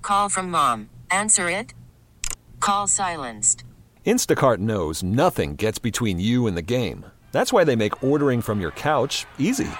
Call from mom. Answer it. Call silenced. Instacart knows nothing gets between you and the game. That's why they make ordering from your couch easy.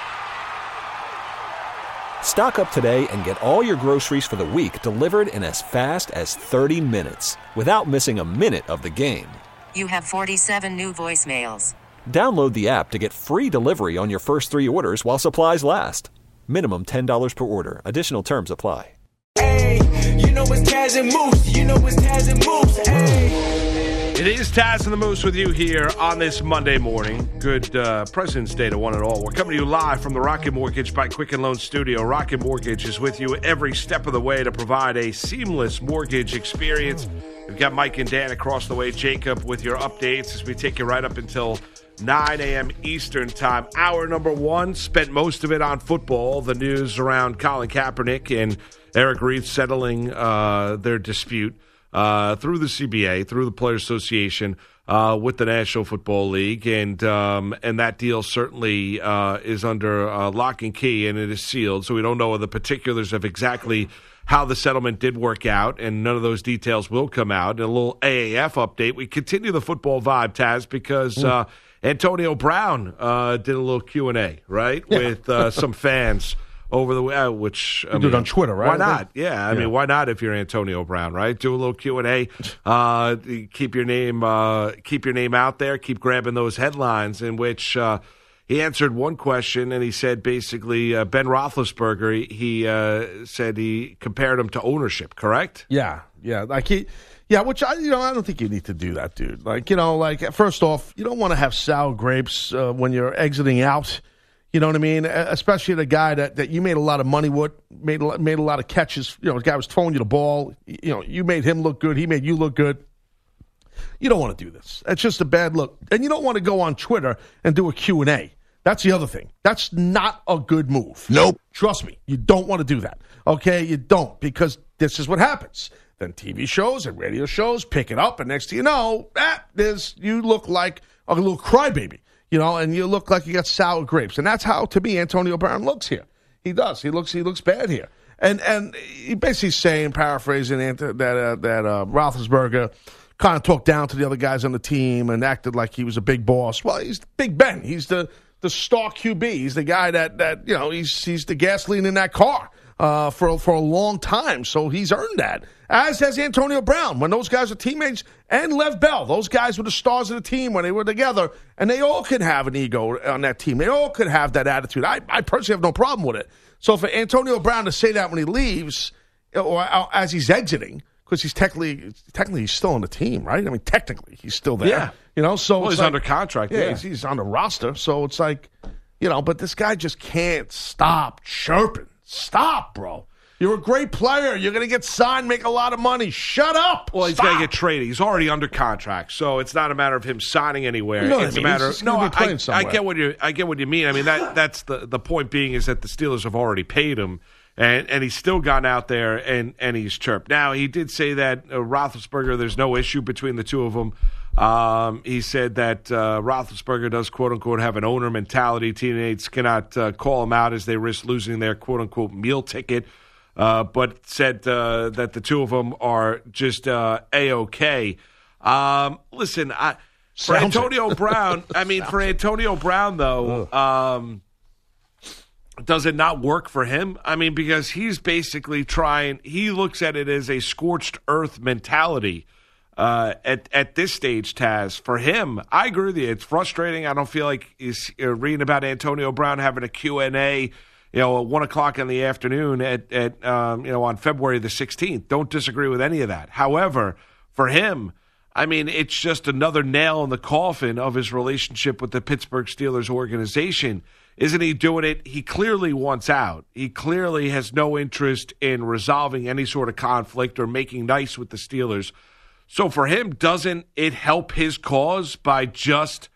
Stock up today and get all your groceries for the week delivered in as fast as 30 minutes without missing a minute of the game. You have 47 new voicemails. Download the app to get free delivery on your first 3 orders while supplies last. Minimum $10 per order. Additional terms apply. Hey, you know it's Taz and Moose. You know it's Taz and Moose. Hey. It is Taz and the Moose with you here on this Monday morning. Good President's Day to one and all. We're coming to you live from the Rocket Mortgage by Quicken Loan Studio. Rocket Mortgage is with you every step of the way to provide a seamless mortgage experience. We've got Mike and Dan across the way. Jacob with your updates as we take you right up until 9 a.m. Eastern time. Hour number 1, spent most of it on football. The news around Colin Kaepernick and Eric Reid settling their dispute through the CBA, through the Players Association, with the National Football League, and that deal certainly is under lock and key, and it is sealed. So we don't know the particulars of exactly how the settlement did work out, and none of those details will come out. And a little AAF update. We continue the football vibe, Taz, because Antonio Brown did a little Q&A, right, with some fans over the which you do it on Twitter, right? Why not? Yeah, I mean, why not if you're Antonio Brown, right? Do a little Q&A, keep your name out there, keep grabbing those headlines. In which he answered one question, and he said basically Ben Roethlisberger. He said he compared him to ownership. Correct? Yeah, like which I don't think you need to do that, dude. Like first off, you don't want to have sour grapes when you're exiting out. You know what I mean? Especially the guy that you made a lot of money with, made a lot of catches. The guy was throwing you the ball. You made him look good. He made you look good. You don't want to do this. It's just a bad look. And you don't want to go on Twitter and do a Q&A. That's the other thing. That's not a good move. Nope. Trust me. You don't want to do that. Okay? You don't, because this is what happens. Then TV shows and radio shows pick it up, and next thing you know, you look like a little crybaby. And you look like you got sour grapes. And that's how, to me, Antonio Brown looks here. He does. He looks bad here. And he basically saying, paraphrasing, that Roethlisberger kind of talked down to the other guys on the team and acted like he was a big boss. Well, he's Big Ben. He's the star QB. He's the guy that he's the gasoline in that car for a long time. So he's earned that. As has Antonio Brown. When those guys are teammates, and Lev Bell, those guys were the stars of the team when they were together, and they all could have an ego on that team. They all could have that attitude. I personally have no problem with it. So for Antonio Brown to say that when he leaves, or as he's exiting, because he's technically he's still on the team, right? I mean, technically he's still there. Yeah. So he's under contract. Yeah, he's on the roster. So it's like, but this guy just can't stop chirping. Stop, bro. You're a great player. You're going to get signed, make a lot of money. Shut up. Well, he's going to get traded. He's already under contract, so it's not a matter of him signing anywhere. It's a matter of I get what you mean. I mean that's the point being is that the Steelers have already paid him, and he's still gone out there and he's chirped. Now he did say that Roethlisberger, there's no issue between the two of them. He said that Roethlisberger does quote unquote have an owner mentality. Teammates cannot call him out as they risk losing their quote unquote meal ticket. But said that the two of them are just A-OK. Listen, for Antonio Brown, for Antonio Brown, though, does it not work for him? I mean, because he's basically he looks at it as a scorched earth mentality at this stage, Taz. For him, I agree with you. It's frustrating. I don't feel like he's reading about Antonio Brown having a Q&A at 1 o'clock in the afternoon on February the 16th. Don't disagree with any of that. However, for him, it's just another nail in the coffin of his relationship with the Pittsburgh Steelers organization. Isn't he doing it? He clearly wants out. He clearly has no interest in resolving any sort of conflict or making nice with the Steelers. So for him, doesn't it help his cause by just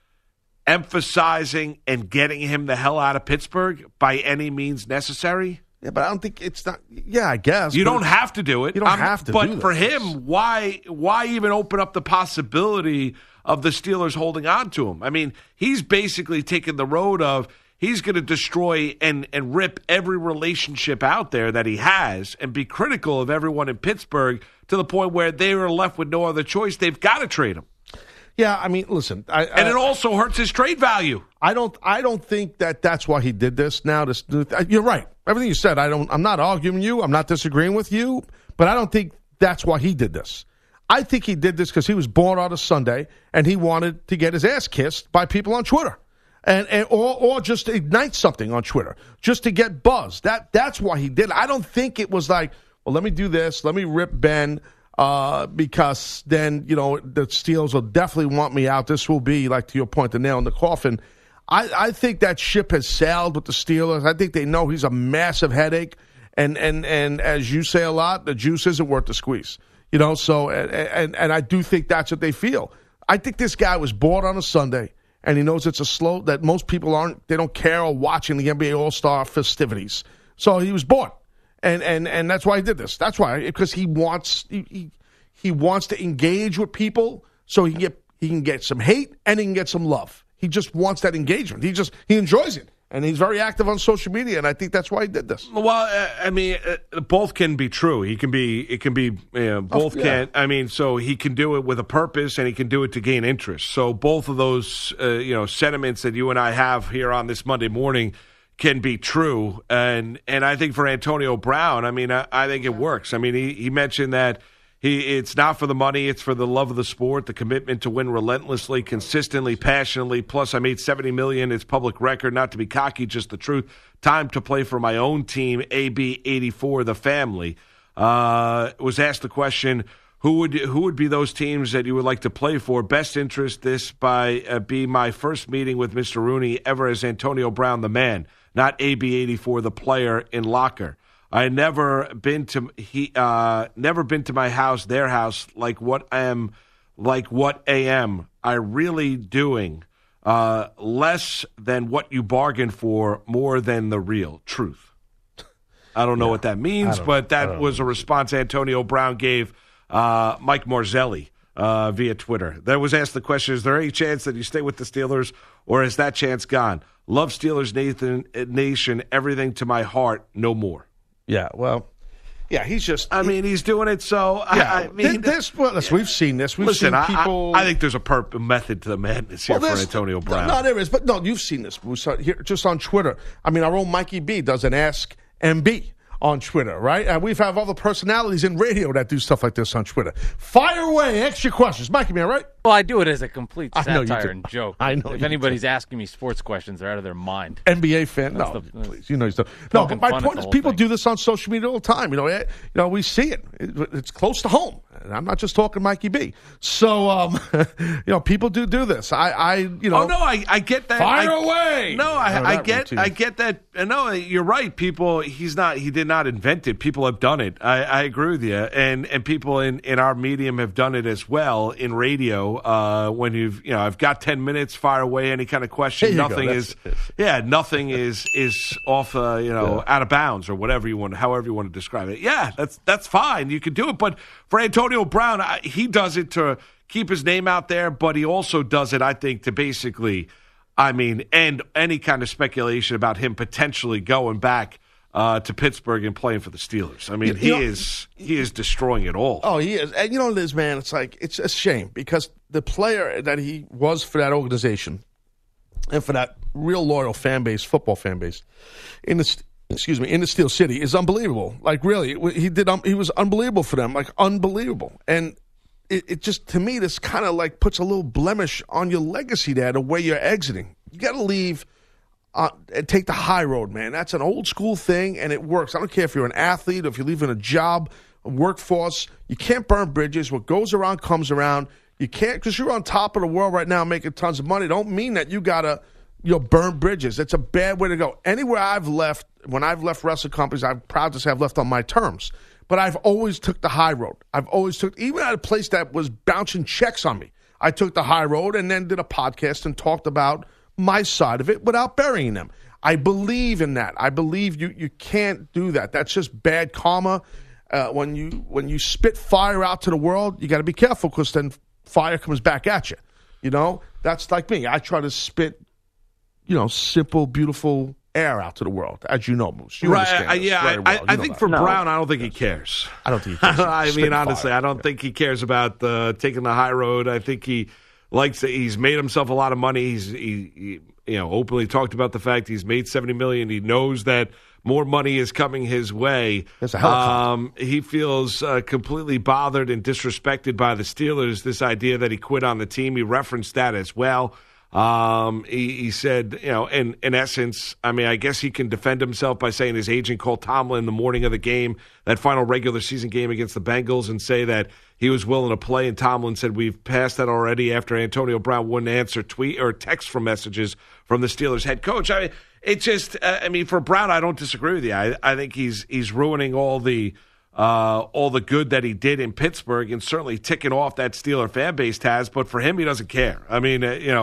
emphasizing and getting him the hell out of Pittsburgh by any means necessary? Yeah, but I don't think it's not. Yeah, I guess. You don't have to do it. You don't have to do it. But for him, why even open up the possibility of the Steelers holding on to him? He's basically taken the road of, he's going to destroy and rip every relationship out there that he has and be critical of everyone in Pittsburgh to the point where they are left with no other choice. They've got to trade him. Yeah, I mean, listen. And it also hurts his trade value. I don't think that's why he did this. Now, you're right. Everything you said, I'm not arguing you. I'm not disagreeing with you. But I don't think that's why he did this. I think he did this because he was born on a Sunday and he wanted to get his ass kissed by people on Twitter, or just to ignite something on Twitter, just to get buzz. That's why he did it. I don't think it was like, well, let me do this, let me rip Ben, because then the Steelers will definitely want me out. This will be, like to your point, the nail in the coffin. I think that ship has sailed with the Steelers. I think they know he's a massive headache, and as you say a lot, the juice isn't worth the squeeze. So and I do think that's what they feel. I think this guy was born on a Sunday, and he knows it's a slow that most people they don't care or watching the NBA All-Star festivities. So he was born, and that's why he did this. That's why, because he wants to engage with people, so he can get some hate and he can get some love. He just wants that engagement. He enjoys it. And he's very active on social media, and I think that's why he did this. Well, I mean, both can be true. It can be both can. I mean, so he can do it with a purpose, and he can do it to gain interest. So both of those, sentiments that you and I have here on this Monday morning can be true. And I think for Antonio Brown, I mean, I think it works. I mean, he mentioned that it's not for the money, it's for the love of the sport, the commitment to win relentlessly, consistently, passionately. Plus, I made $70 million. It's public record, not to be cocky, just the truth. Time to play for my own team, AB84, the family. Was asked the question, who would be those teams that you would like to play for? Best interest, this be my first meeting with Mr. Rooney ever as Antonio Brown, the man, not AB84, the player in Locker. I had never been to my house, their house, like what AM. I really doing less than what you bargained for, more than the real truth. I don't know what that means, but that was a response Antonio Brown gave Mike Marzelli via Twitter. That was asked the question, is there any chance that you stay with the Steelers, or is that chance gone? Love Steelers Nation, everything to my heart, no more. Yeah, well, yeah, he's just. I mean, he's doing it so. Yeah, I mean, we've seen this. We've seen people. I think there's a method to the madness here for Antonio Brown. No, there is, but no, you've seen this. We saw it here just on Twitter. I mean, our own Mikey B does an Ask MB on Twitter, right? And we've had other personalities in radio that do stuff like this on Twitter. Fire away, extra questions, Mikey B, right? Well, I do it as a complete satire and joke. I know. If anybody's asking me sports questions, they're out of their mind. NBA fan? No, please. You stuff. No, but my point is, people do this on social media all the time. We see it. It's close to home. And I'm not just talking Mikey B. So, people do this. Oh no, I get that. Fire away. No, I get that. No, you're right. People, he did not invent it. People have done it. I agree with you. And people in our medium have done it as well in radio. When I've got 10 minutes, fire away any kind of question. Nothing is off, out of bounds or whatever however you want to describe it. Yeah, that's fine. You can do it. But for Antonio Brown, he does it to keep his name out there, but he also does it, I think, to basically, end any kind of speculation about him potentially going back to Pittsburgh and playing for the Steelers. I mean, he is destroying it all. Oh, he is. And you know what it is, man? It's like, it's a shame because the player that he was for that organization and for that real loyal fan base, football fan base, in the Steel City is unbelievable. Like, really, he was unbelievable for them, like unbelievable. And it just, to me, this kind of like puts a little blemish on your legacy there, the way you're exiting. You got to leave and take the high road, man. That's an old school thing, and it works. I don't care if you're an athlete or if you're leaving a job, a workforce. You can't burn bridges. What goes around comes around. You can't, because you're on top of the world right now making tons of money. Don't mean that you got to burn bridges. It's a bad way to go. Anywhere I've left, when I've left wrestling companies, I'm proud to say I've left on my terms. But I've always took the high road. Even at a place that was bouncing checks on me, I took the high road and then did a podcast and talked about my side of it without burying them. I believe in that. I believe you can't do that. That's just bad karma. When you spit fire out to the world, you got to be careful because then fire comes back at you. That's like me. I try to spit simple, beautiful air out to the world, as you know, Moose. You right? understand this very well. I think for Brown, I don't think he cares. I don't think he cares. I mean, honestly, I don't think he cares about taking the high road. I think he likes it. He's made himself a lot of money. He openly talked about the fact he's made $70 million. He knows that more money is coming his way. It's a helicopter. He feels completely bothered and disrespected by the Steelers. This idea that he quit on the team, he referenced that as well. He said, in essence, I mean, I guess he can defend himself by saying his agent called Tomlin the morning of the game, that final regular season game against the Bengals, and say that he was willing to play. And Tomlin said, we've passed that already after Antonio Brown wouldn't answer tweet or text from messages from the Steelers head coach. I mean, it just, for Brown, I don't disagree with you. I think he's ruining all the good that he did in Pittsburgh, and certainly ticking off that Steeler fan base has. But for him, he doesn't care. I mean,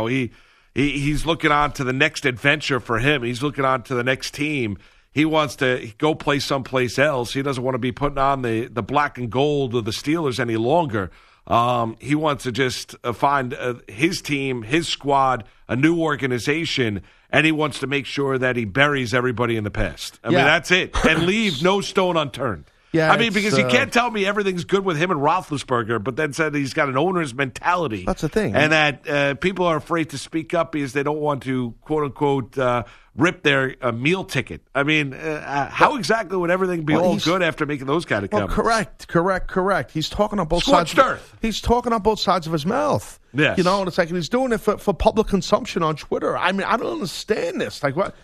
he's looking on to the next adventure for him. He's looking on to the next team. He wants to go play someplace else. He doesn't want to be putting on the black and gold of the Steelers any longer. He wants to just find his team, his squad, a new organization, and he wants to make sure that he buries everybody in the past. I mean, that's it. And leave no stone unturned. Yeah, I mean, because you can't tell me everything's good with him and Roethlisberger, but then said he's got an owner's mentality. That's the thing. And that people are afraid to speak up because they don't want to, quote-unquote, rip their meal ticket. I mean, how exactly would everything be all good after making those kind of comments? Correct. He's talking on both Scorched sides. earth. He's talking on both sides of his mouth. Yes. And it's like he's doing it for public consumption on Twitter. I mean, I don't understand this. Like, what?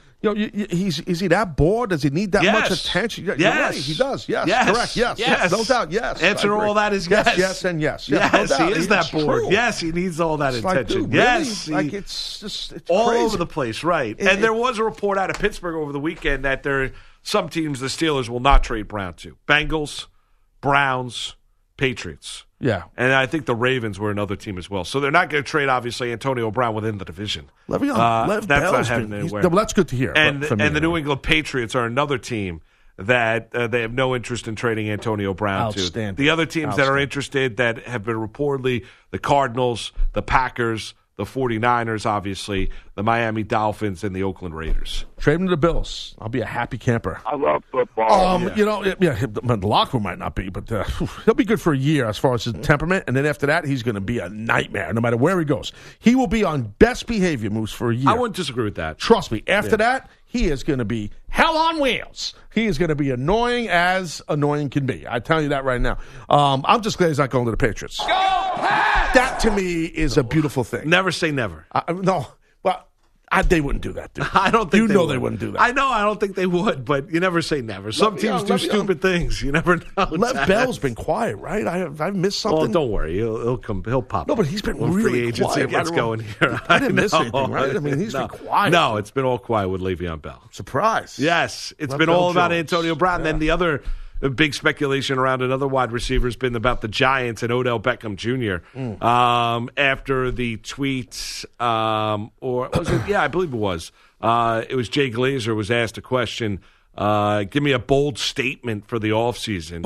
Is he that bored? Does he need that much attention? You're right, he does. Yes, correct. Yes, no doubt. Yes. Answer all that is yes. Yes, and yes. Yes, no he is that bored. True. Yes, he needs all that attention. Like, dude, yes, really? It's all crazy. over the place, right? And there was a report out of Pittsburgh over the weekend that there are some teams the Steelers will not trade Brown to: Bengals, Browns, Patriots. Yeah. And I think the Ravens were another team as well. So they're not going to trade, obviously, Antonio Brown within the division. Lev that's Bell's not happening anywhere. Well, that's good to hear. And the New England Patriots are another team that they have no interest in trading Antonio Brown to. The other teams that are interested that have been reportedly the Cardinals, the Packers, the 49ers, obviously, the Miami Dolphins, and the Oakland Raiders. Trade him to the Bills. I'll be a happy camper. I love football. The locker room might not be, but he'll be good for a year as far as his temperament, and then after that, he's going to be a nightmare no matter where he goes. He will be on best behavior moves for a year. I wouldn't disagree with that. Trust me. After that, he is going to be hell on wheels. He is going to be annoying as annoying can be. I tell you that right now. I'm just glad he's not going to the Patriots. Go Pats! That to me is a beautiful thing. Never say never. No, but they wouldn't do that, dude. I don't think they wouldn't do that. I know. I don't think they would, but you never say never. Some teams do stupid things. You never know. Lev Bell's been quiet, right? I've missed something. Oh, don't worry. He'll come. He'll pop. No, but he's been really free agency quiet. gets going here. I didn't miss anything, right? I mean, he's been quiet. No, it's been all quiet with Le'Veon Bell. Surprise. Yes, it's been all about Antonio Brown. Then the other big speculation around another wide receiver has been about the Giants and Odell Beckham Jr. After the tweets, or was it? Yeah, I believe it was. It was Jay Glazer was asked a question. Give me a bold statement for the offseason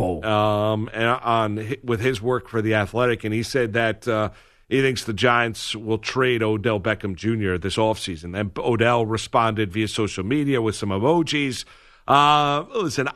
with his work for the Athletic, and he said that he thinks the Giants will trade Odell Beckham Jr. this offseason. And Odell responded via social media with some emojis. Listen,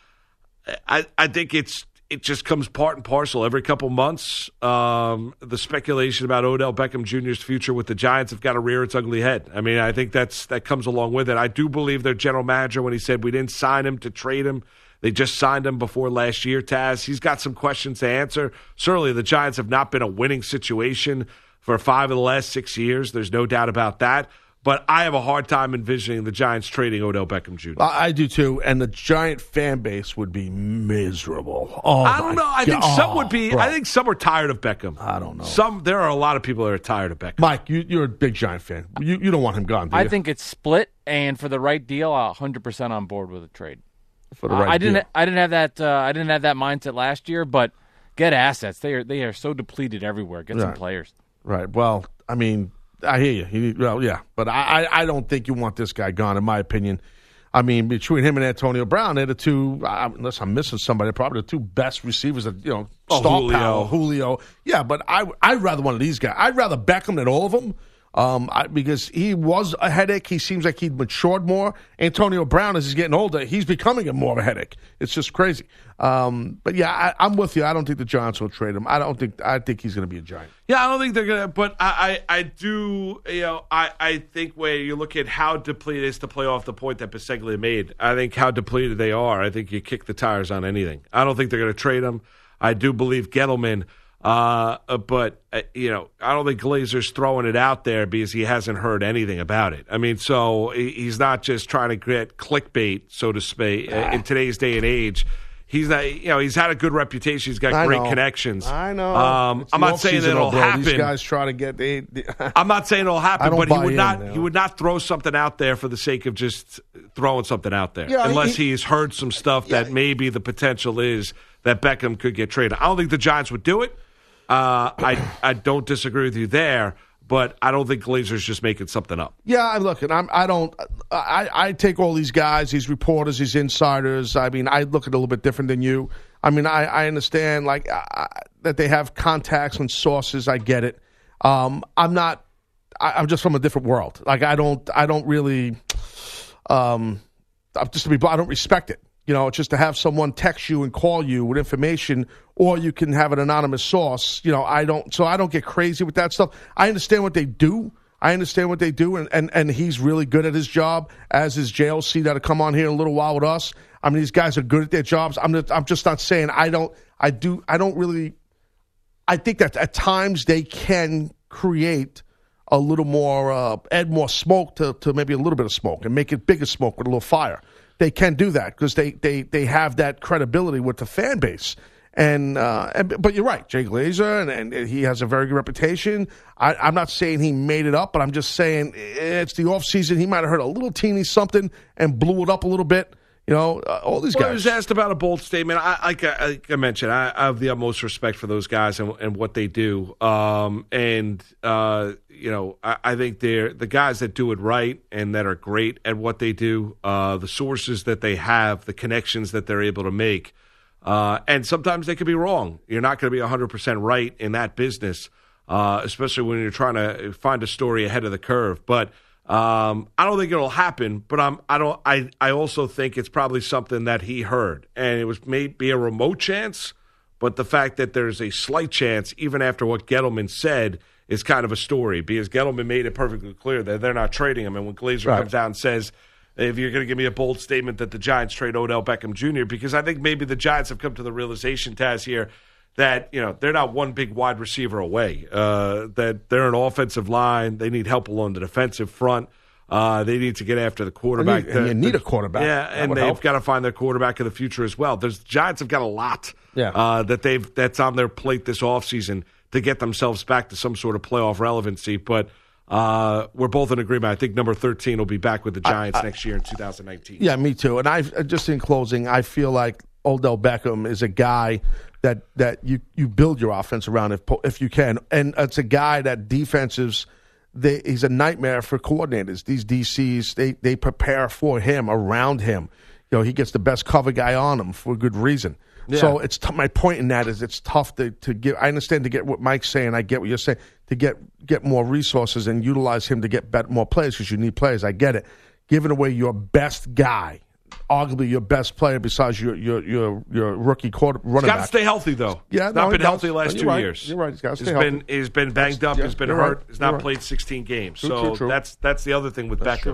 I think it just comes part and parcel every couple months. The speculation about Odell Beckham Jr.'s future with the Giants have got to rear its ugly head. I mean, I think that comes along with it. I do believe their general manager, when he said we didn't sign him to trade him, they just signed him before last year, Taz. He's got some questions to answer. Certainly the Giants have not been a winning situation for 5 of the last 6 years. There's no doubt about that. But I have a hard time envisioning the Giants trading Odell Beckham Jr. I do too, and the Giant fan base would be miserable. I don't know. I think some would be. Bro. I think some are tired of Beckham. I don't know. There are a lot of people that are tired of Beckham. Mike, you're a big Giant fan. You don't want him gone, do you? I think it's split, and for the right deal, 100% on board with a trade. For the right deal. I didn't have that. I didn't have that mindset last year, but get assets. They are so depleted everywhere. Get some players. Right. Well, I mean, I hear you. But I don't think you want this guy gone, in my opinion. I mean, between him and Antonio Brown, they're the two, unless I'm missing somebody, probably the two best receivers that, star power. Julio. Yeah, but I'd rather one of these guys. I'd rather Beckham than all of them. Because he was a headache. He seems like he'd matured more. Antonio Brown, as he's getting older, he's becoming more of a headache. It's just crazy. But yeah, I'm with you. I don't think the Giants will trade him. I think he's going to be a Giant. Yeah, I don't think they're going to. But I do. I think where you look at how depleted it is, to play off the point that Biseglia made, I think how depleted they are. I think you kick the tires on anything. I don't think they're going to trade him. I do believe Gettleman. But I don't think Glazer's throwing it out there because he hasn't heard anything about it. I mean, so he's not just trying to get clickbait, so to speak, in today's day and age. He's not, he's had a good reputation. He's got great connections. I know. I'm not saying that it'll happen. These guys try to get. I'm not saying it'll happen, but he would not throw something out there for the sake of just throwing something out there, unless he's heard some stuff that maybe the potential is that Beckham could get traded. I don't think the Giants would do it. I don't disagree with you there, but I don't think Glazer's just making something up. Yeah, look, and I take all these guys, these reporters, these insiders. I mean, I look at it a little bit different than you. I mean, I understand that they have contacts and sources. I get it. I'm just from a different world. Like I don't really. I don't respect it. Just to have someone text you and call you with information, or you can have an anonymous source. I don't get crazy with that stuff. I understand what they do. And he's really good at his job, as is JLC that'll come on here in a little while with us. I mean, these guys are good at their jobs. I'm just not saying I think that at times they can create a little more, add more smoke to maybe a little bit of smoke and make it bigger smoke with a little fire. They can do that because they have that credibility with the fan base. But you're right, Jay Glazer, and he has a very good reputation. I'm not saying he made it up, but I'm just saying it's the offseason. He might have heard a little teeny something and blew it up a little bit. All these guys. I was asked about a bold statement. Like I mentioned, I have the utmost respect for those guys and what they do. I think they're the guys that do it right and that are great at what they do, the sources that they have, the connections that they're able to make. And sometimes they could be wrong. You're not going to be 100% right in that business, especially when you're trying to find a story ahead of the curve. But I don't think it'll happen, but I also think it's probably something that he heard, and it was maybe a remote chance, but the fact that there's a slight chance, even after what Gettleman said, is kind of a story, because Gettleman made it perfectly clear that they're not trading him, and when Glazer comes out and says, if you're going to give me a bold statement that the Giants trade Odell Beckham Jr., because I think maybe the Giants have come to the realization, Taz, here, that they're not one big wide receiver away. That they're an offensive line. They need help along the defensive front. They need to get after the quarterback. And you need a quarterback. Yeah, and they've got to find their quarterback of the future as well. The Giants have got a lot that's on their plate this offseason to get themselves back to some sort of playoff relevancy. But we're both in agreement. I think number 13 will be back with the Giants next year in 2019. Yeah, me too. And I just in closing, I feel like Odell Beckham is a guy that you build your offense around if you can. And it's a guy that defenses, he's a nightmare for coordinators. These DCs, they prepare for him, around him. He gets the best cover guy on him for a good reason. Yeah. So it's my point in that is it's tough to get. I understand to get what Mike's saying. I get what you're saying, to get more resources and utilize him to get more players, because you need players. I get it. Giving away your best guy, arguably your best player besides your rookie running back. He's got to stay healthy, though. Yeah, he's not been healthy the last 2 years. You're right. He's got to stay healthy. He's been banged up. He's been hurt. Right. He's not played 16 games. True. That's the other thing with Beckham.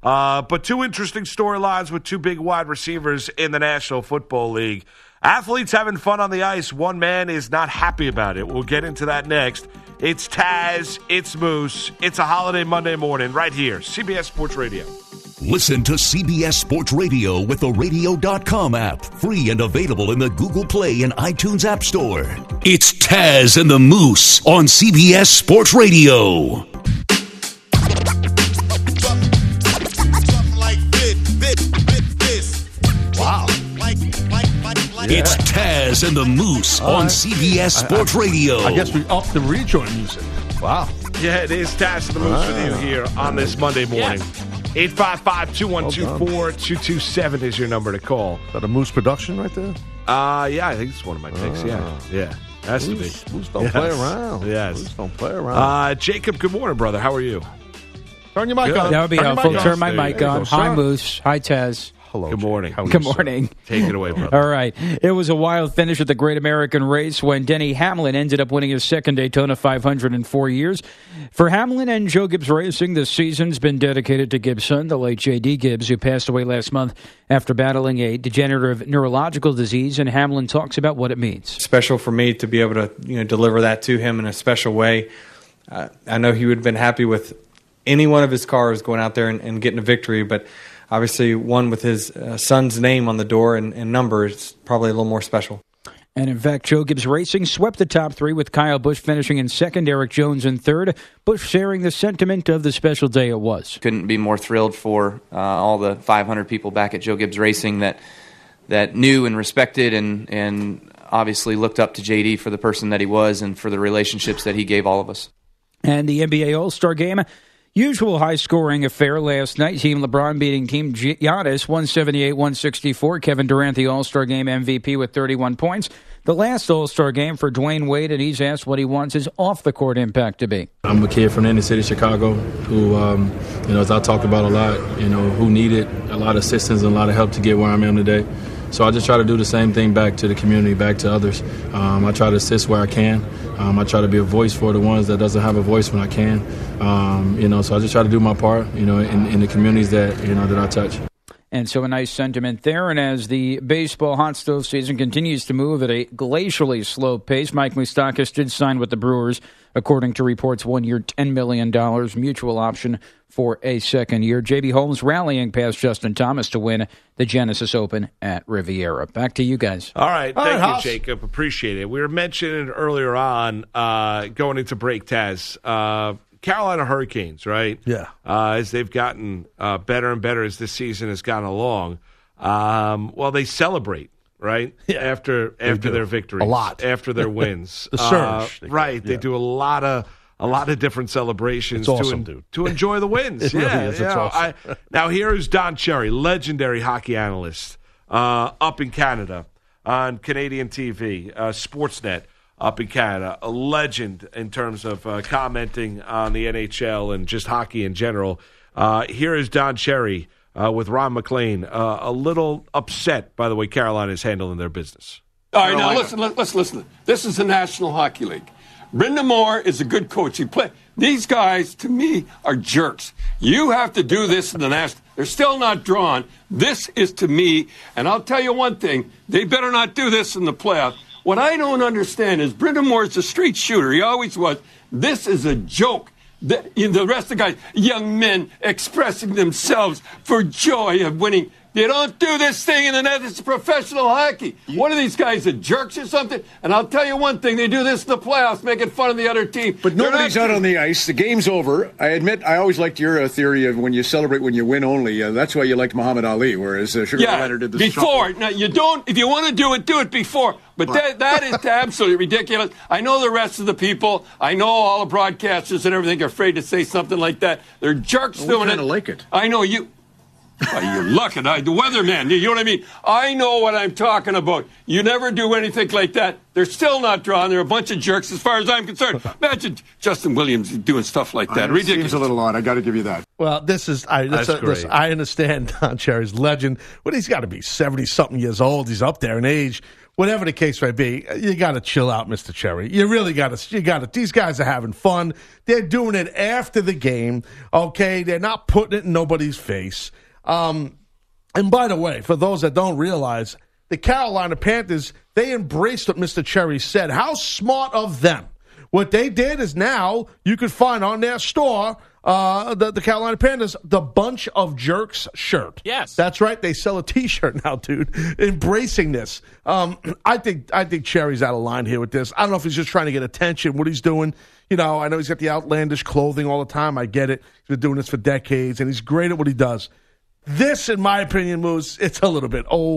But two interesting storylines with two big wide receivers in the National Football League. Athletes having fun on the ice. One man is not happy about it. We'll get into that next. It's Taz. It's Moose. It's a holiday Monday morning right here, CBS Sports Radio. Listen to CBS Sports Radio with the Radio.com app, free and available in the Google Play and iTunes App Store. It's Taz and the Moose on CBS Sports Radio. Wow. It's Taz and the Moose on CBS Sports Radio. I guess we upped the rejoin music. Wow. Yeah, it is Taz and the Moose with you here on this Monday morning. 855-2124-227 is your number to call. Is that a Moose production right there? Yeah, I think it's one of my picks. Yeah. Has to be. Moose don't play around. Yes. Moose don't play around. Jacob, good morning, brother. How are you? Turn your mic on. That would be Turn your helpful. mic on. Turn my There mic you on. go, Hi, sir. Moose. Hi, Taz. Hello. Good morning. How are you, Good sir? morning. Take it away, brother. All right. It was a wild finish at the Great American Race when Denny Hamlin ended up winning his second Daytona 500 in 4 years. For Hamlin and Joe Gibbs Racing, the season's been dedicated to Gibbs' son, the late J.D. Gibbs, who passed away last month after battling a degenerative neurological disease, and Hamlin talks about what it means. Special for me to be able to deliver that to him in a special way. I know he would have been happy with any one of his cars going out there and getting a victory, but obviously one with his son's name on the door and number is probably a little more special. And in fact, Joe Gibbs Racing swept the top three with Kyle Busch finishing in second, Eric Jones in third. Busch sharing the sentiment of the special day it was. Couldn't be more thrilled for all the 500 people back at Joe Gibbs Racing that knew and respected and obviously looked up to JD for the person that he was and for the relationships that he gave all of us. And the NBA All-Star Game, usual high-scoring affair last night. Team LeBron beating Team Giannis 178-164. Kevin Durant, the All-Star Game MVP with 31 points. The last All-Star Game for Dwayne Wade, and he's asked what he wants his off-the-court impact to be. I'm a kid from the inner city, Chicago, who, as I talked about a lot, who needed a lot of assistance and a lot of help to get where I am today. So I just try to do the same thing back to the community, back to others. I try to assist where I can. I try to be a voice for the ones that doesn't have a voice when I can. So I just try to do my part, in the communities that I touch. And so a nice sentiment there. And as the baseball hot stove season continues to move at a glacially slow pace, Mike Moustakas did sign with the Brewers, according to reports, 1 year, $10 million, mutual option for a second year. J.B. Holmes rallying past Justin Thomas to win the Genesis Open at Riviera. Back to you guys. All right. Thank you, Jacob. Appreciate it. We were mentioning earlier on, going into break, Taz, Carolina Hurricanes, right? Yeah. As they've gotten better and better as this season has gone along, they celebrate, right? Yeah. After their victories. A lot. After their wins. The surge. They do a lot of different celebrations to enjoy the wins. It really is. It's awesome. Now, here's Don Cherry, legendary hockey analyst up in Canada on Canadian TV, Sportsnet up in Canada, a legend in terms of commenting on the NHL and just hockey in general. Here is Don Cherry with Ron McLean, a little upset by the way Carolina is handling their business. All right, now let's listen. This is the National Hockey League. Brendan Moore is a good coach. These guys, to me, are jerks. You have to do this in the National. They're still not drawn. This is to me, and I'll tell you one thing, they better not do this in the playoffs. What I don't understand is Brendan Moore is a street shooter. He always was. This is a joke. The rest of the guys, young men expressing themselves for joy of winning. You don't do this thing in the net. It's professional hockey. What are these guys, jerks or something? And I'll tell you one thing. They do this in the playoffs, making fun of the other team. But nobody's out on the ice. The game's over. I admit, I always liked your theory of when you celebrate when you win only. That's why you liked Muhammad Ali, whereas Sugar Ladder did the before. shuffle. Now, you don't. If you want to do it before. But that is absolutely ridiculous. I know the rest of the people. I know all the broadcasters and everything are afraid to say something like that. They're jerks doing it. I kind of like it. I know you. You're lucky. The weatherman, you know what I mean? I know what I'm talking about. You never do anything like that. They're still not drawn. They're a bunch of jerks as far as I'm concerned. Imagine Justin Williams doing stuff like that. Ridiculous. Seems a little odd. I got to give you that. Well, I understand Don Cherry's legend. Well, he's got to be 70-something years old. He's up there in age. Whatever the case may be, you got to chill out, Mr. Cherry. You really got to. These guys are having fun. They're doing it after the game, okay? They're not putting it in nobody's face. And by the way, for those that don't realize, the Carolina Panthers, they embraced what Mr. Cherry said. How smart of them. What they did is now you could find on their store, the Carolina Panthers, the Bunch of Jerks shirt. Yes. That's right. They sell a T-shirt now, dude, embracing this. I think Cherry's out of line here with this. I don't know if he's just trying to get attention, what he's doing. I know he's got the outlandish clothing all the time. I get it. He's been doing this for decades, and he's great at what he does. This, in my opinion, Moose, it's a little bit old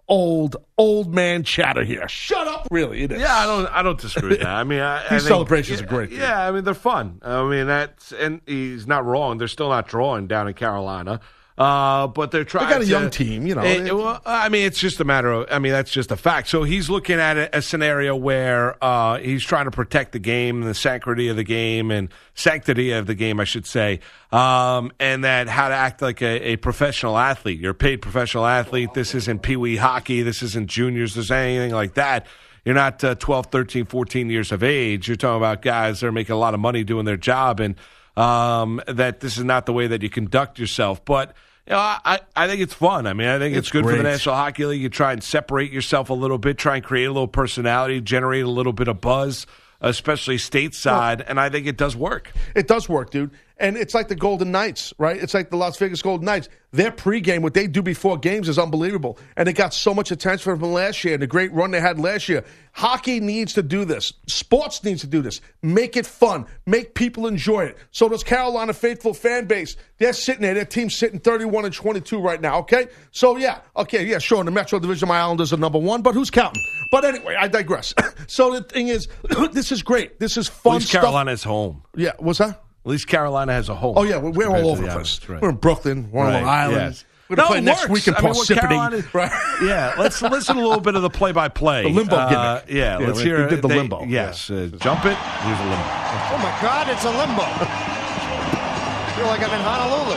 old man chatter here. Shut up, really. It is. Yeah, I don't disagree with that. I mean, I these think, celebrations are great. Yeah, I mean, they're fun. I mean, and he's not wrong. They're still not drawing down in Carolina. But they're trying. They got a young team, you know. Well, I mean, it's just a matter of. I mean, that's just a fact. So he's looking at a scenario where he's trying to protect the game, and the sanctity of the game, I should say, and that how to act like a professional athlete. You're a paid professional athlete. This isn't peewee hockey. This isn't juniors. There's anything like that. You're not 12, 13, 14 years of age. You're talking about guys that are making a lot of money doing their job, and that this is not the way that you conduct yourself. But I think it's fun. I mean, I think it's good for the National Hockey League. You try and separate yourself a little bit, try and create a little personality, generate a little bit of buzz, especially stateside, and I think it does work. It does work, dude. And it's like the Golden Knights, right? It's like the Las Vegas Golden Knights. Their pregame, what they do before games is unbelievable. And it got so much attention from last year and the great run they had last year. Hockey needs to do this. Sports needs to do this. Make it fun. Make people enjoy it. So does Carolina faithful fan base. They're sitting there. Their team's sitting 31-22 right now, okay? So, sure. In the Metro Division, my Islanders are number one, but who's counting? But anyway, I digress. So the thing is, this is great. This is fun stuff. Carolina's home. Yeah, what's that? At least Carolina has a home. Oh, yeah, we're all over the place. Right. We're in Brooklyn. We're on Long Island. Yes. We're going to play next week in Parsippany. Right? Yeah, let's listen to a little bit of the play-by-play. The limbo gimmick. Let's hear it. Did the limbo. Yes, jump it. Here's a limbo. Oh, my God, it's a limbo. I feel like I'm in Honolulu.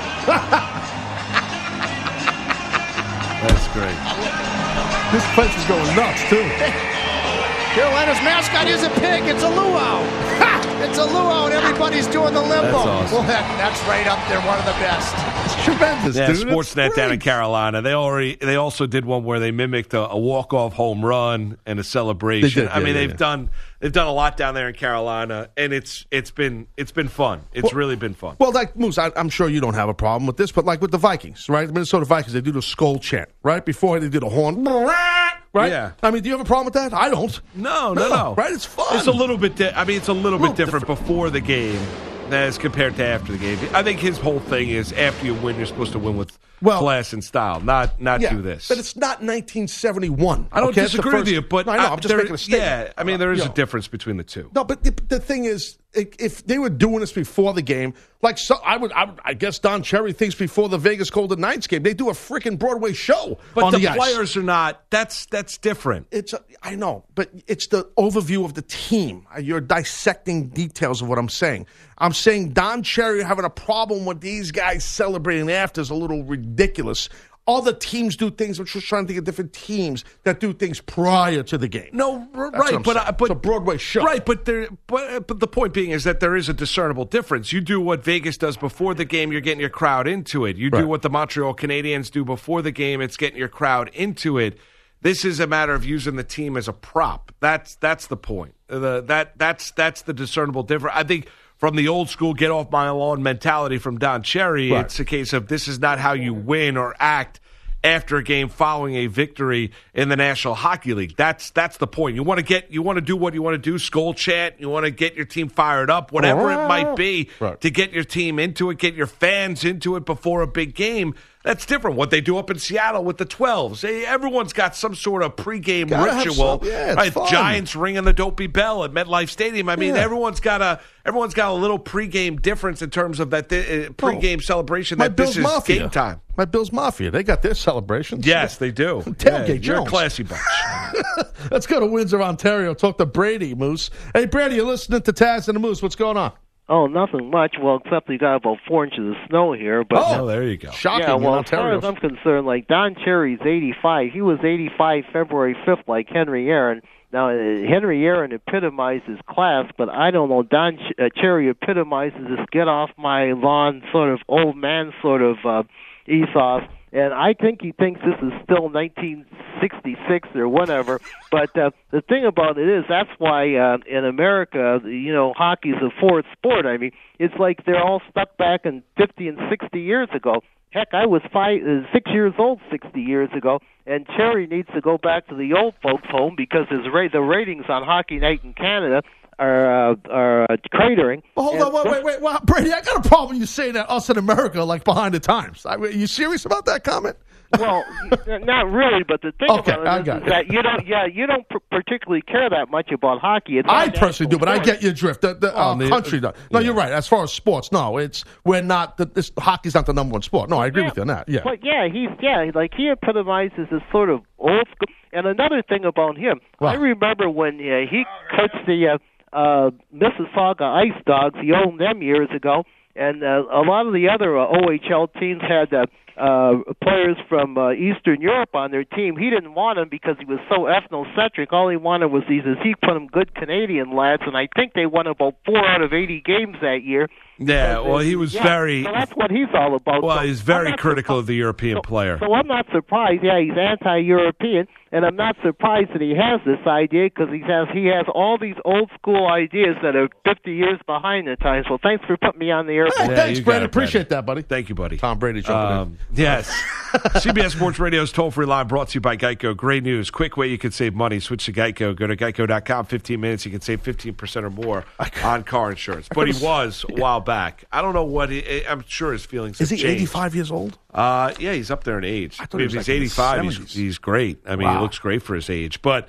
That's great. This place is going nuts, too. Carolina's mascot is a pig. It's a luau. It's a luau, and everybody's doing the limbo. That's awesome. Well, heck, that's right up there. One of the best. It's tremendous, dude. Sportsnet down in Carolina. They also did one where they mimicked a walk-off home run and a celebration. They've done a lot down there in Carolina, and it's been fun. It's really been fun. Well, like Moose, I'm sure you don't have a problem with this, but like with the Vikings, right? The Minnesota Vikings, they do the skull chant, right? Before they do the horn. Right? Yeah. I mean, do you have a problem with that? I don't. No. Right? It's fun. It's a little bit. It's a little bit different before the game as compared to after the game. I think his whole thing is after you win, you're supposed to win with class and style, not do this. But it's not 1971. I don't disagree with you, but I know. I'm just making a statement. Yeah, I mean, there is a difference between the two. No, but the thing is, if they were doing this before the game, like I guess Don Cherry thinks before the Vegas Golden Knights game, they do a freaking Broadway show. But on the ice. players are not. That's different. I know, but it's the overview of the team. You're dissecting details of what I'm saying. I'm saying Don Cherry having a problem with these guys celebrating after is a little ridiculous. Other teams do things. I'm just trying to think of different teams that do things prior to the game. No, right, but it's a Broadway show, right? But the point being is that there is a discernible difference. You do what Vegas does before the game, you're getting your crowd into it. You do what the Montreal Canadiens do before the game, it's getting your crowd into it. This is a matter of using the team as a prop. That's the point. That's the discernible difference. I think. From the old school get off my lawn mentality from Don Cherry, It's a case of this is not how you win or act after a game following a victory in the National Hockey League. That's the point. You want to do what you want to do, skull chant, you want to get your team fired up, whatever it might be, to get your team into it, get your fans into it before a big game. That's different. What they do up in Seattle with the 12s. Everyone's got some sort of pregame ritual. Giants ringing the dopey bell at MetLife Stadium. I mean, everyone's got a little pregame difference in terms of that pregame celebration. That this is game time. My Bills Mafia, they got their celebrations. Yes, they do. Tailgate You're Jones. a classy bunch. Let's go to Windsor, Ontario. Talk to Brady Moose. Hey, Brady, you're listening to Taz and the Moose. What's going on? Oh, nothing much. Well, except we got about 4 inches of snow here. But there you go. Shocking. Yeah, well, as far as I'm concerned, like Don Cherry's 85. He was 85 February 5th, like Henry Aaron. Now, Henry Aaron epitomizes class, but I don't know. Don Cherry epitomizes this get off my lawn sort of old man sort of ethos. And I think he thinks this is still 1966 or whatever. But the thing about it is that's why in America, hockey is a fourth sport. I mean, it's like they're all stuck back in 50 and 60 years ago. Heck, I was 6 years old 60 years ago, and Cherry needs to go back to the old folks' home because the ratings on Hockey Night in Canada are cratering. Well, hold on, wait. Well, Brady, I got a problem you saying that us in America are like behind the times. Are you serious about that comment? Well, not really, but the thing about it is that you don't particularly care that much about hockey. I personally do, but I get your drift. The country does. No, you're right. As far as sports, no, we're not. Hockey's not the number one sport. No, I agree with you on that. Yeah, but he epitomizes this sort of old school. And another thing about him, I remember when he coached the Mississauga Ice Dogs. He owned them years ago, and a lot of the other OHL teams had players from Eastern Europe on their team. He didn't want them because he was so ethnocentric. All he wanted was he put them good Canadian lads, and I think they won about 4 out of 80 games that year. Yeah, well, he was very... So that's what he's all about. Well, he's very critical of the European player. So I'm not surprised. Yeah, he's anti-European, and I'm not surprised that he has this idea because he has all these old-school ideas that are 50 years behind the times. Well, thanks for putting me on the air. Hey, thanks, Brandon. Appreciate that, buddy. Thank you, buddy. Tom Brady jumping in. Yes. CBS Sports Radio's toll-free line brought to you by Geico. Great news. Quick way you can save money. Switch to Geico. Go to geico.com. 15 minutes. You can save 15% or more on car insurance. But he was a while back. I don't know what I'm sure his feelings have changed. Is he 85 years old? Yeah, he's up there in age. I thought he was he's 85. He's great. I mean, he looks great for his age. But,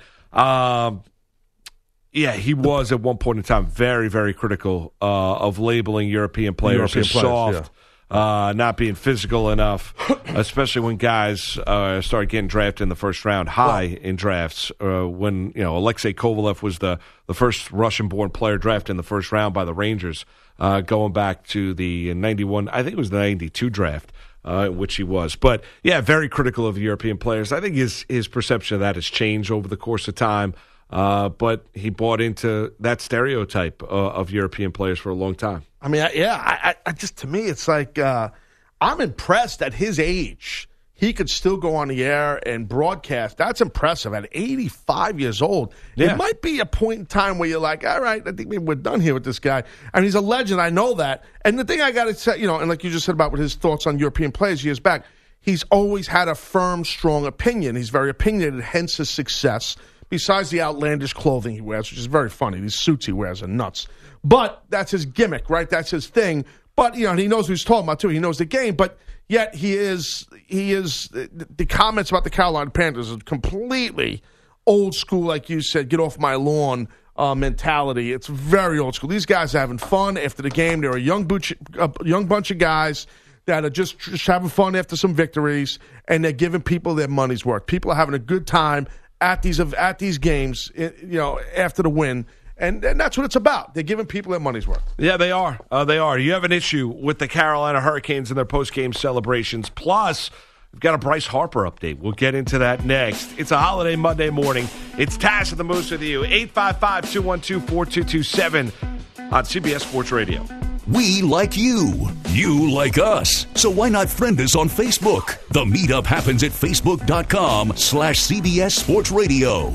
yeah, he was at one point in time very, very critical of labeling European players as soft. Not being physical enough, especially when guys start getting drafted in the first round, in drafts. When Alexei Kovalev was the first Russian-born player drafted in the first round by the Rangers, going back to the 91, I think it was the 92 draft, which he was. But yeah, very critical of European players. I think his perception of that has changed over the course of time. But he bought into that stereotype of European players for a long time. I mean, I just, to me, it's like I'm impressed at his age. He could still go on the air and broadcast. That's impressive. At 85 years old, it might be a point in time where you're like, all right, I think maybe we're done here with this guy. I mean, he's a legend. I know that. And the thing I got to say, and like you just said about with his thoughts on European players years back, he's always had a firm, strong opinion. He's very opinionated, hence his success. Besides the outlandish clothing he wears, which is very funny. These suits he wears are nuts. But that's his gimmick, right? That's his thing. But, he knows what he's talking about, too. He knows the game. But yet he is the comments about the Carolina Panthers are completely old school, like you said, get off my lawn mentality. It's very old school. These guys are having fun after the game. They're a young bunch of guys that are just having fun after some victories, and they're giving people their money's worth. People are having a good time at these games, after the win, and that's what it's about. They're giving people their money's worth. Yeah, they are. They are. You have an issue with the Carolina Hurricanes and their post-game celebrations. Plus, we've got a Bryce Harper update. We'll get into that next. It's a holiday Monday morning. It's Taz and the Moose with you. 855-212-4227 on CBS Sports Radio. We like you. You like us. So why not friend us on Facebook? The meetup happens at facebook.com/CBS Sports Radio.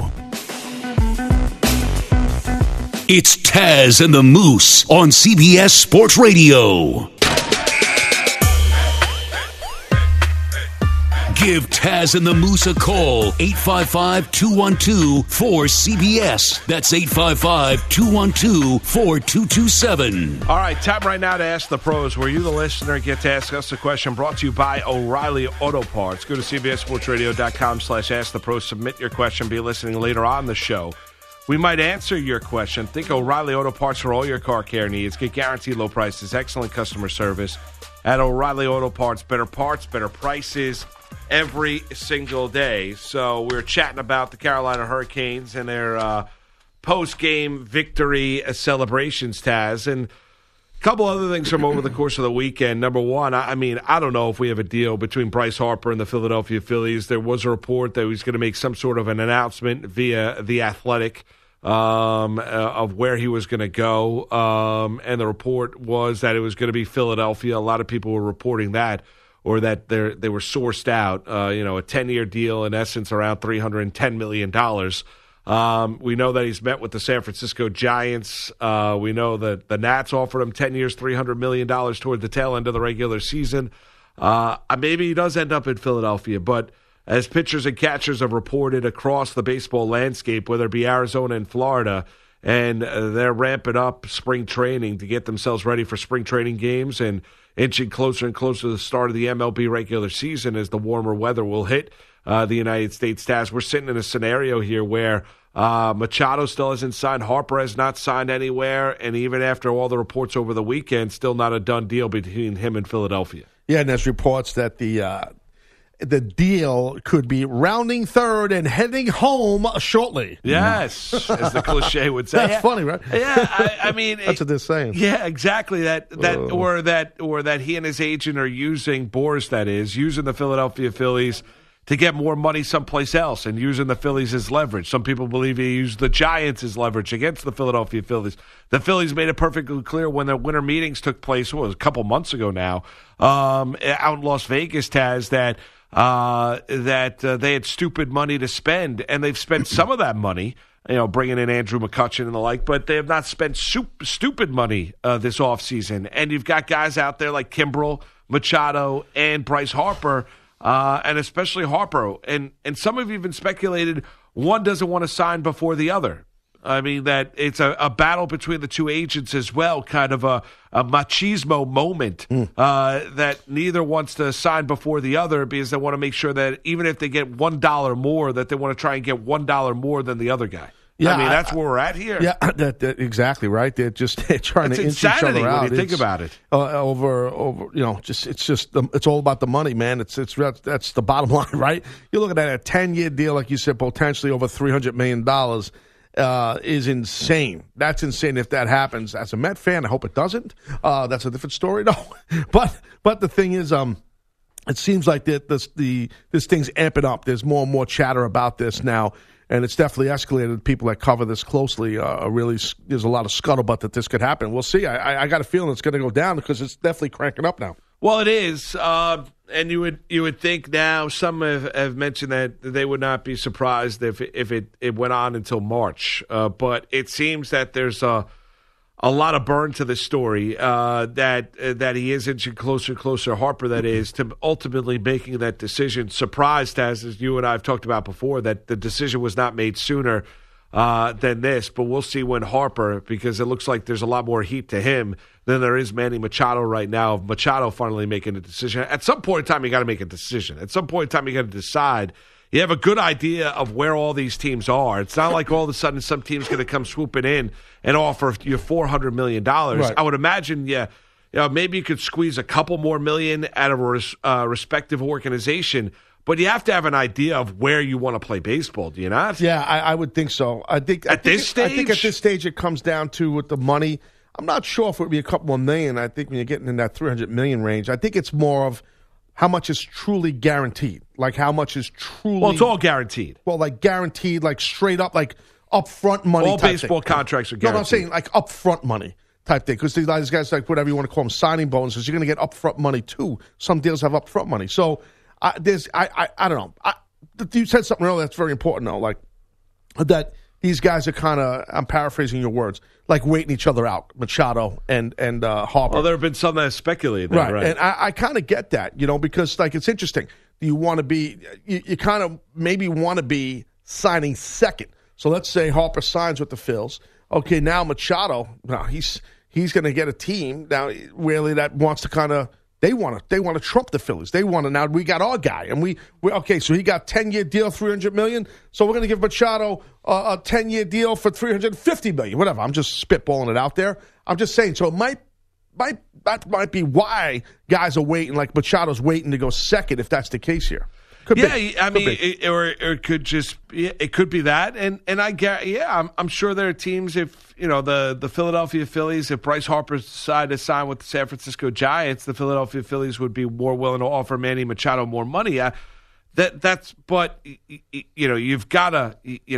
It's Taz and the Moose on CBS Sports Radio. Give Taz and the Moose a call, 855-212-4CBS. That's 855-212-4227. All right, time right now to Ask the Pros, where you, the listener, get to ask us a question brought to you by O'Reilly Auto Parts. Go to CBSSportsRadio.com/AskThePros. Submit your question. Be listening later on the show. We might answer your question. Think O'Reilly Auto Parts for all your car care needs. Get guaranteed low prices, excellent customer service at O'Reilly Auto Parts. Better prices every single day. So we're chatting about the Carolina Hurricanes and their post-game victory celebrations, Taz. And a couple other things from over the course of the weekend. Number one, I don't know if we have a deal between Bryce Harper and the Philadelphia Phillies. There was a report that he was going to make some sort of an announcement via The Athletic of where he was going to go. And the report was that it was going to be Philadelphia. A lot of people were reporting that, or that they were sourced out, a 10-year deal, in essence, around $310 million. We know that he's met with the San Francisco Giants. We know that the Nats offered him 10 years, $300 million toward the tail end of the regular season. Maybe he does end up in Philadelphia, but as pitchers and catchers have reported across the baseball landscape, whether it be Arizona and Florida, and they're ramping up spring training to get themselves ready for spring training games and inching closer and closer to the start of the MLB regular season as the warmer weather will hit the United States. Taz, we're sitting in a scenario here where Machado still hasn't signed, Harper has not signed anywhere, and even after all the reports over the weekend, still not a done deal between him and Philadelphia. Yeah, and there's reports that the deal could be rounding third and heading home shortly. Yes, as the cliche would say. That's funny, right? Yeah, I mean, that's what they're saying. Yeah, exactly. Or that he and his agent are using Boras, that is, using the Philadelphia Phillies to get more money someplace else and using the Phillies as leverage. Some people believe he used the Giants as leverage against the Philadelphia Phillies. The Phillies made it perfectly clear when their winter meetings took place, a couple months ago now, out in Las Vegas, Taz, that they had stupid money to spend, and they've spent some of that money, bringing in Andrew McCutchen and the like, but they have not spent stupid money this offseason. And you've got guys out there like Kimbrel, Machado, and Bryce Harper, and especially Harper. And some have even speculated one doesn't want to sign before the other. I mean, that it's a battle between the two agents as well, kind of a machismo moment that neither wants to sign before the other because they want to make sure that even if they get $1 more, that they want to try and get $1 more than the other guy. Yeah, I mean, that's where we're at here. Yeah, that exactly right. They're trying to inch each other out. When you think about it, it's all about the money, man. That's the bottom line, right? You're looking at a 10-year deal, like you said, potentially over $300 million. Is insane. That's insane if that happens. As a Met fan, I hope it doesn't. That's a different story, no. But the thing is, it seems like this thing's amping up. There's more and more chatter about this now, and it's definitely escalated. People that cover this closely really, there's a lot of scuttlebutt that this could happen. We'll see. I got a feeling it's going to go down because it's definitely cranking up now. Well, it is, and you would think now. Some have mentioned that they would not be surprised if it went on until March. But it seems that there's a lot of burn to the story that he is inching closer and closer. Harper, that is, to ultimately making that decision. Surprised, as you and I have talked about before, that the decision was not made sooner than this. But we'll see when Harper, because it looks like there's a lot more heat to him than there is Manny Machado right now. Machado finally making a decision. At some point in time, you got to make a decision. At some point in time, you got to decide. You have a good idea of where all these teams are. It's not like all of a sudden some team's going to come swooping in and offer you $400 million. Right. I would imagine, maybe you could squeeze a couple more million out of a respective organization, but you have to have an idea of where you want to play baseball, do you not? Yeah, I would think so. I think at this stage it comes down to with the money. I'm not sure if it would be a couple more million. I think when you're getting in that $300 million range, I think it's more of how much is truly guaranteed. Like how much is truly... Well, it's all guaranteed. Well, like guaranteed, like straight up, like upfront money all type baseball thing. Contracts are guaranteed. No, I'm saying like upfront money type thing. Because these guys, like whatever you want to call them, signing bonuses, you're going to get upfront money too. Some deals have upfront money. So I don't know. You said something earlier that's very important, though. Like that these guys are kind of, I'm paraphrasing your words, like waiting each other out, Machado and Harper. Well, there have been some that have speculated that, right? And I kind of get that, because like it's interesting. You want to be, you kind of maybe want to be signing second. So let's say Harper signs with the Phils. Okay, now Machado, he's going to get a team now really that wants to kind of. They want to trump the Phillies. They want to now. We got our guy, and we okay. So he got 10-year deal, $300 million. So we're going to give Machado a 10-year deal for $350 million. Whatever. I'm just spitballing it out there. I'm just saying. So it that might be why guys are waiting. Like Machado's waiting to go second, if that's the case here. Could be. I mean, it could just it could be that, and I get I'm sure there are teams if the Philadelphia Phillies, if Bryce Harper decided to sign with the San Francisco Giants, the Philadelphia Phillies would be more willing to offer Manny Machado more money. But you've got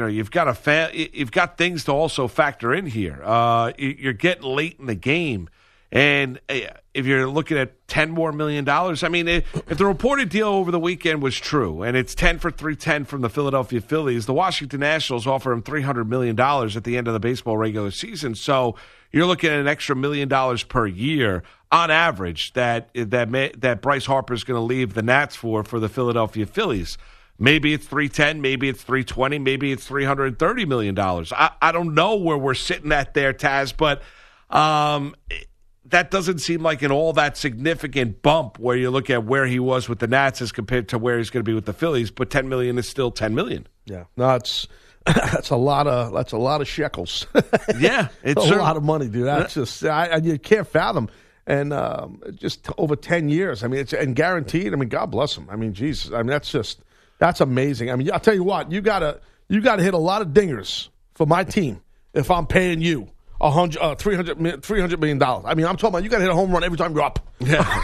things to also factor in here. You're getting late in the game. And if you're looking at $10 million more, I mean, if the reported deal over the weekend was true, and it's 10 for $310 from the Philadelphia Phillies, the Washington Nationals offer him $300 million at the end of the baseball regular season. So you're looking at an extra $1 million per year on average that Bryce Harper is going to leave the Nats for the Philadelphia Phillies. Maybe it's $310, maybe it's $320, maybe it's $330 million. I don't know where we're sitting at there, Taz, but that doesn't seem like an all that significant bump where you look at where he was with the Nats as compared to where he's going to be with the Phillies. But $10 million is still $10 million. Yeah, no, that's a lot of shekels. Yeah, it's a lot of money, dude. That's just you can't fathom. And just over 10 years. I mean, it's and guaranteed. I mean, God bless him. I mean, Jesus. I mean, that's amazing. I mean, I'll tell you what. You gotta hit a lot of dingers for my team if I'm paying you $300 million. I mean, I'm talking about you got to hit a home run every time you're up. Yeah.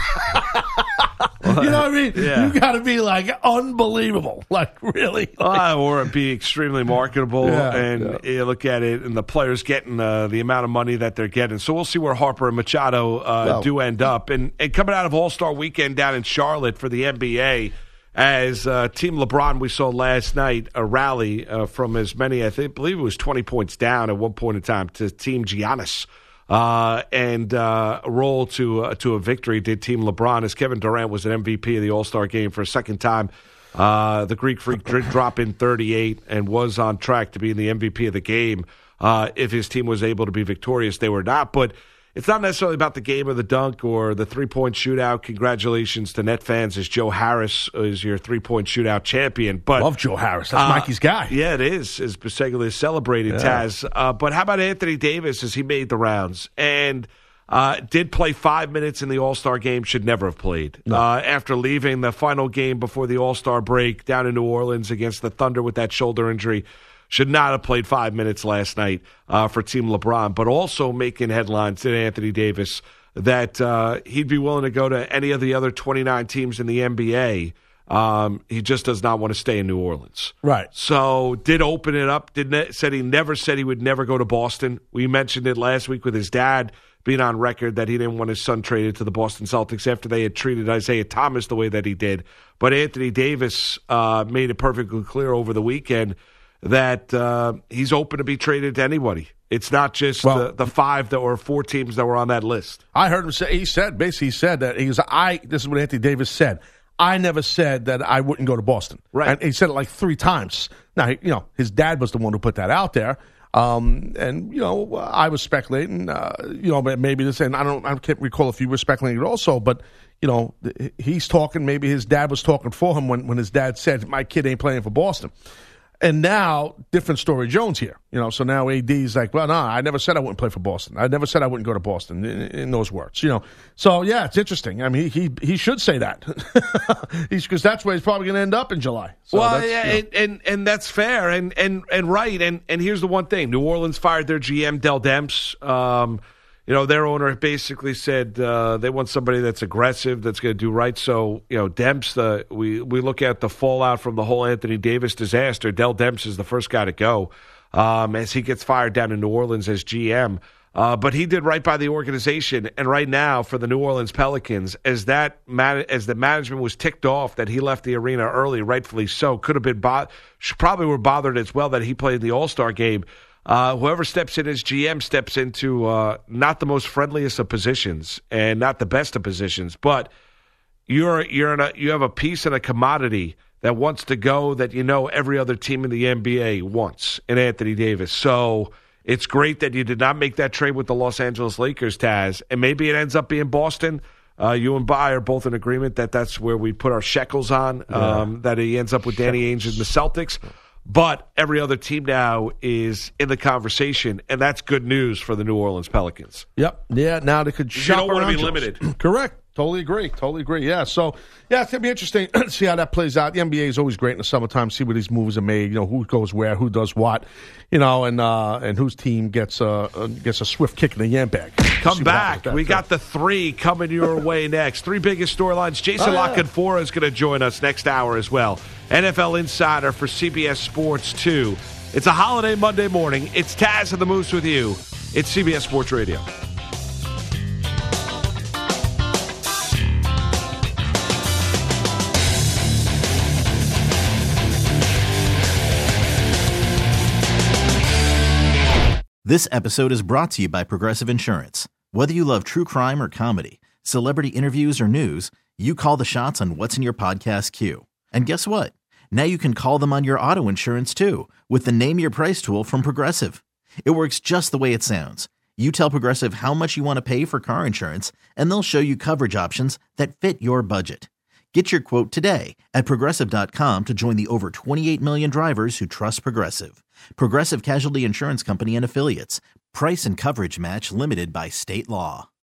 You know what I mean? Yeah. You got to be like unbelievable, like really. Or be extremely marketable. You look at it, and the players getting the amount of money that they're getting. So we'll see where Harper and Machado do end up. And coming out of All-Star Weekend down in Charlotte for the NBA, as Team LeBron, we saw last night a rally from as many, I believe it was 20 points down at one point in time to Team Giannis. And roll to a victory did Team LeBron as Kevin Durant was an MVP of the All-Star game for a second time. The Greek Freak did drop in 38 and was on track to be the MVP of the game if his team was able to be victorious. They were not, but it's not necessarily about the game or the dunk or the three-point shootout. Congratulations to Net fans as Joe Harris is your three-point shootout champion. But love Joe Harris. That's Mikey's guy. Yeah, it is, as Biseglia is celebrated, Taz. But how about Anthony Davis as he made the rounds? And did play 5 minutes in the All-Star game, should never have played. No. After leaving the final game before the All-Star break down in New Orleans against the Thunder with that shoulder injury, should not have played 5 minutes last night for Team LeBron, but also making headlines to Anthony Davis that he'd be willing to go to any of the other 29 teams in the NBA. He just does not want to stay in New Orleans. Right. So did open it up. Said he would never go to Boston. We mentioned it last week with his dad being on record that he didn't want his son traded to the Boston Celtics after they had treated Isaiah Thomas the way that he did. But Anthony Davis made it perfectly clear over the weekend that he's open to be traded to anybody. It's not just the five or four teams that were on that list. I heard him say, he said that this is what Anthony Davis said. I never said that I wouldn't go to Boston. Right. And he said it like 3 times. Now, his dad was the one who put that out there. I was speculating, maybe this, and I can't recall if you were speculating also, but, he's talking, maybe his dad was talking for him when his dad said, my kid ain't playing for Boston. And now, different story Jones here. So now AD's like, well, no, I never said I wouldn't play for Boston. I never said I wouldn't go to Boston in those words. So, yeah, it's interesting. I mean, he should say that. Because that's where he's probably going to end up in July. So and that's fair and right. And here's the one thing. New Orleans fired their GM, Dell Demps. Their owner basically said they want somebody that's aggressive, that's going to do right. So, Demps, we look at the fallout from the whole Anthony Davis disaster. Dell Demps is the first guy to go as he gets fired down in New Orleans as GM. But he did right by the organization. And right now for the New Orleans Pelicans, as the management was ticked off that he left the arena early, rightfully so, could have been probably were bothered as well that he played the All-Star game. Whoever steps in as GM steps into not the most friendliest of positions and not the best of positions, but you have a piece and a commodity that wants to go that every other team in the NBA wants in Anthony Davis. So it's great that you did not make that trade with the Los Angeles Lakers, Taz, and maybe it ends up being Boston. You and Bai are both in agreement that that's where we put our shekels on, that he ends up with Danny Ainge and the Celtics. But every other team now is in the conversation, and that's good news for the New Orleans Pelicans. Yep. Yeah, now they could shop around. You don't want to be limited. Correct. Totally agree. Yeah, so, it's going to be interesting to see how that plays out. The NBA is always great in the summertime, see where these moves are made, who goes where, who does what, and whose team gets a swift kick in the yam bag. Come back. We got the 3 coming your way next. 3 biggest storylines. Jason La Canfora is going to join us next hour as well. NFL Insider for CBS Sports 2. It's a holiday Monday morning. It's Taz and the Moose with you. It's CBS Sports Radio. This episode is brought to you by Progressive Insurance. Whether you love true crime or comedy, celebrity interviews or news, you call the shots on what's in your podcast queue. And guess what? Now you can call them on your auto insurance too with the Name Your Price tool from Progressive. It works just the way it sounds. You tell Progressive how much you want to pay for car insurance, and they'll show you coverage options that fit your budget. Get your quote today at Progressive.com to join the over 28 million drivers who trust Progressive. Progressive Casualty Insurance Company and Affiliates. Price and coverage match limited by state law.